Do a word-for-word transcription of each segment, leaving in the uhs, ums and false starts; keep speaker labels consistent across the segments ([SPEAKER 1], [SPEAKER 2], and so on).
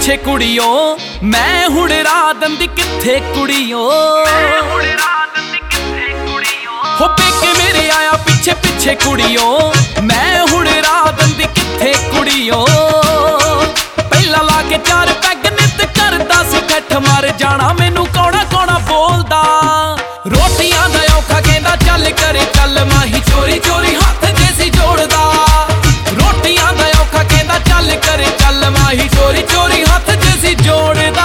[SPEAKER 1] ਪਿੱਛੇ ਕੁੜੀਓ ਮੈਂ ਹੁਣ ਰਾਤ ਦੀ ਕਿੱਥੇ ਕੁੜੀਓ ਹੋ ਪੇਕੇ ਮੇਰੇ ਆਇਆ ਪਿੱਛੇ ਪਿੱਛੇ ਕੁੜੀਓ ਮੈਂ ਹੁਣ ਰਾਤ ਦੀ ਕਿੱਥੇ ਕੁੜੀਓ ਪਹਿਲਾਂ ਲਾ ਕੇ ਚਾਰ ਪੈਗ ਨਿੱਤ ਕਰਦਾ ਸੀ ਠੱਠ ਮਾਰ ਜਾਣਾ ਮੈਨੂੰ ਕੌਣਾ ਕੌਣਾ ਬੋਲਦਾ ਰੋਟੀਆਂ ਦਾ ਔਖਾ ਕਹਿੰਦਾ ਚੱਲ ਕਰੇ ਚੱਲ ਮਾਹੀ ਚੋਰੀ ਚੋਰੀ ਹੱਥ ਜੇ ਸੀ ਜੋੜਦਾ ਰੋਟੀਆਂ ਦਾ ਔਖਾ ਕਹਿੰਦਾ ਚੱਲ ਕਰੇ ਚੱਲ ਮਾਹੀ ਚੋਰੀ ਚੋਰੀ ਹੱਥ ਜੇ ਸੀ ਜੋੜਦਾ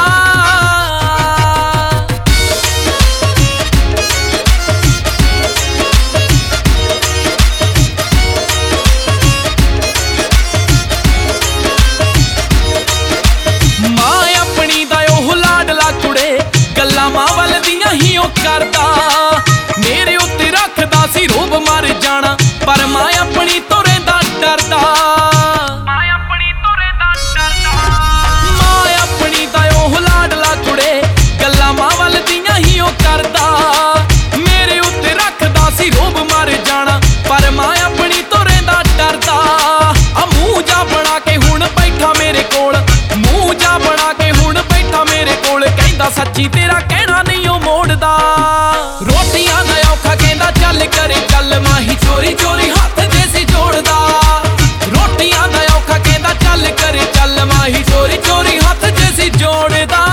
[SPEAKER 1] ਮਾਂ ਆਪਣੀ ਦਾ ਉਹ ਲਾਡਲਾ ਕੁੜੇ ਗੱਲਾਂ ਮਾਂ ਵੱਲ ਦੀਆਂ ਹੀ ਉਹ ਕਰਦਾ ਮੇਰੇ ਉੱਤੇ ਰੱਖਦਾ ਸੀ ਰੋਬ ਮਰ ਜਾਣਾ ਪਰ ਮਾਂ ਆਪਣੀ ਤੋਂ ਰਹਿੰਦਾ ਡਰਦਾ ਮਾਂ ਆਪਣੀ ਤੋਂ ਰਹਿੰਦਾ ਡਰਦਾ ਮਾਂ ਆਪਣੀ ਦਾ ਉਹ ਲਾਡਲਾ ਕੁੜੇ ਗੱਲਾਂ ਮਾਂ ਵੱਲ ਦੀਆਂ ਹੀ ਉਹ ਕਰਦਾ ਮੇਰੇ ਉੱਤੇ ਰੱਖਦਾ ਸੀ ਰੋਬ ਮਰ ਜਾਣਾ ਪਰ ਮਾਂ ਆਪਣੀ ਤੋਂ ਰਹਿੰਦਾ ਡਰਦਾ ਆ ਮੂੰਹ ਜਾ ਬਣਾ ਕੇ ਹੁਣ ਬੈਠਾ ਮੇਰੇ ਕੋਲ ਮੂੰਹ ਜਾ ਬਣਾ ਕੇ ਹੁਣ ਬੈਠਾ ਮੇਰੇ ਕੋਲ ਕਹਿੰਦਾ ਸੱਚੀ ਤੇਰਾ ਕਹਿਣਾ ਨਹੀਂ ਉਹ ਮੋੜਦਾ ਰੋਟੀਆਂ ਦਾ ਔਖਾ ਕਹਿੰਦਾ ਚੱਲ ਕਰੇ ਚੱਲ ਮਾਹੀ ਚੋਰੀ ਚੋਰੀ ਹੱਥ ਜੇ ਸੀ ਜੋੜਦਾ ਰੋਟੀਆਂ ਦਾ ਔਖਾ ਕਹਿੰਦਾ ਚੱਲ ਕਰੇ ਚੱਲ ਮਾਹੀ ਚੋਰੀ ਚੋਰੀ ਹੱਥ ਜੇ ਸੀ ਜੋੜਦਾ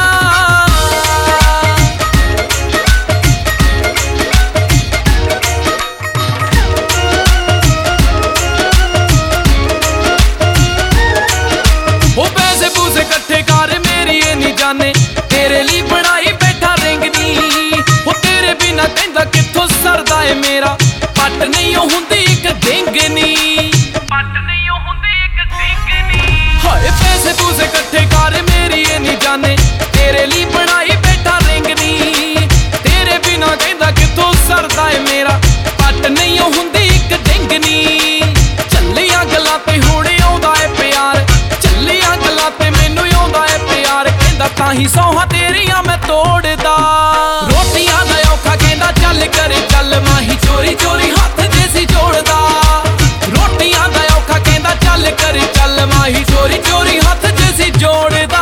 [SPEAKER 1] ਉਹ ਪੈਸੇ ਪੂਸੇ ਇਕੱਠੇ ਕਰ ਮੇਰੀ ਇਹ ਨਹੀਂ ਜਾਣੇ ਤੇਰੇ ਲਈ ਬਣਾਈ ਬੈਠਾ ਰਿੰਗ ਨੀ ਉਹ ਤੇਰੇ ਬਿਨਾ ਕਹਿੰਦਾ ਕਿੱਥੋਂ ਸਰਦਾ ਏ ਮੇਰਾ ਪੱਟ ਨਹੀਂ ਉਹ ਹੁੰਦੀ ਇੱਕ ਡਿੰਗ ਨੀ ਪੱਟ ਨਹੀਂ ਉਹ ਹੁੰਦੀ ਇੱਕ ਡਿੰਗ ਨੀ ਹਾਏ ਪੈਸੇ ਪੂਸੇ ਇਕੱਠੇ ਕਰ ਮੇਰੀ ਇਹ ਨਹੀਂ ਜਾਣੇ ਤੇਰੇ ਲਈ ਬਣਾਈ ਬੈਠਾ ਰਿੰਗ ਨੀ ਤੇਰੇ ਬਿਨਾ ਕਹਿੰਦਾ ਕਿੱਥੋਂ ਸਰਦਾ ਏ ਮੇਰਾ ਪੱਟ ਨਹੀਂ ਉਹ ਹੁੰਦੀ ਇੱਕ ਡਿੰਗ ਨੀ ਚੱਲੀਆਂ ਗੱਲਾਂ ਤੇ ਹੁਣ ਆਉਂਦਾ ਏ ਪਿਆਰ ਚੱਲੀਆਂ ਗੱਲਾਂ ਤੇ ਮੈਨੂੰ ਆਉਂਦਾ ਏ ਪਿਆਰ ਕਹਿੰਦਾ ਤਾਂ ਹੀ ਸੌਹਾਂ ਤੇਰੀਆਂ ਮੈਂ ਤੋੜਦਾ ਰੋਟੀਆਂ ਦਾ ਔਖਾ ਕਹਿੰਦਾ ਚੱਲ ਕਰੇ ਚੱਲ ਮਾਹੀ ਚੋਰੀ ਚੋਰੀ ਹੱਥ ਜੇ ਸੀ ਜੋੜਦਾ ਰੋਟੀਆਂ ਦਾ ਔਖਾ ਕਹਿੰਦਾ ਚੱਲ ਕਰੇ ਚੱਲ ਮਾਹੀ ਚੋਰੀ ਚੋਰੀ ਹੱਥ ਜੇ ਸੀ ਜੋੜਦਾ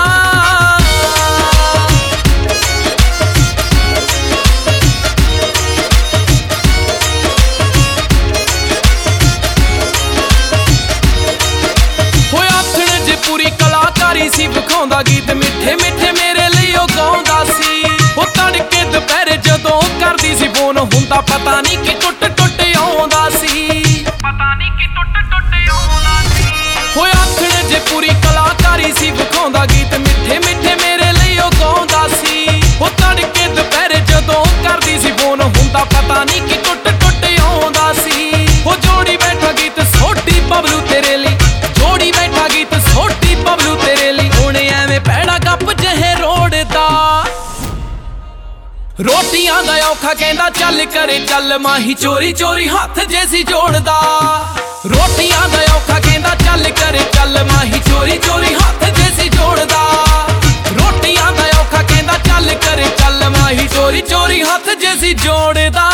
[SPEAKER 1] ਹੋਇਆ ਆਥਣ ਜੇ ਪੂਰੀ ਕਲਾਕਾਰੀ ਸੀ ਵਿਖਾਉਂਦਾ ਗੀਤ ਮਿੱਠੇ ਮਿੱਠੇ ਮੇਰੇ ਲਈ ਉਹ ਗਾਉਂਦਾ ਸੀ ਉਹ ਤੜਕੇ ਦੁਪਹਿਰੇ ਜਦੋਂ ਕਰਦੀ ਸੀ ਫੋਨ ਹੁੰਦਾ ਪਤਾ ਨਹੀਂ ਕਿ ਟੁੱਟ ਟੁੱਟ ਆਉਂਦਾ ਸੀ ਪਤਾ ਨਹੀਂ ਕਿ ਟੁੱਟ ਟੁੱਟ ਆਉਂਦਾ ਸੀ ਹੋਇਆ ਆਥਣ ਜੇ ਪੂਰੀ ਕਲਾਕਾਰੀ ਸੀ ਵਿਖਾਉਂਦਾ ਗੀਤ ਮਿੱਠੇ ਮਿੱਠੇ ਮੇਰੇ ਲਈ ਉਹ ਗਾਉਂਦਾ ਸੀ ਉਹ ਤੜਕੇ ਦੁਪਹਿਰੇ ਜਦੋਂ ਕਰਦੀ ਸੀ ਫੋਨ ਹੁੰਦਾ ਪਤਾ ਨਹੀਂ ਕਿ ਟੁੱਟ ਟੁੱਟ ਆਉਂਦਾ ਸੀ ਉਹ ਜੋੜੀ ਬੈਠਾ ਗੀਤ ਸੋਢੀ ਬਬਲੂ ਤੇਰੇ ਲਈ ਜੋੜੀ ਬੈਠਾ ਗੀਤ ਸੋਢੀ ਬਬਲੂ ਤੇਰੇ ਲਈ ਹੁਣ ਐਵੇਂ ਪੈੜਾ ਗੱਪ ਜਿਹੇ ਰੋੜਦਾ ਰੋਟੀਆਂ ਦਾ ਔਖਾ ਕਹਿੰਦਾ ਚੱਲ ਕਰੇ ਚੱਲ ਮਾਹੀ ਚੋਰੀ ਚੋਰੀ ਹੱਥ ਜੇ ਸੀ ਜੋੜਦਾ ਰੋਟੀਆਂ ਦਾ ਔਖਾ ਕਹਿੰਦਾ ਚੱਲ ਕਰੇ ਚੱਲ ਮਾਹੀ ਚੋਰੀ ਚੋਰੀ ਹੱਥ ਜੇ ਸੀ ਜੋੜਦਾ ਰੋਟੀਆਂ ਦਾ ਔਖਾ ਕਹਿੰਦਾ ਚੱਲ ਕਰੇ ਚੱਲ ਮਾਹੀ ਚੋਰੀ ਚੋਰੀ ਹੱਥ ਜੇ ਸੀ ਜੋੜਦਾ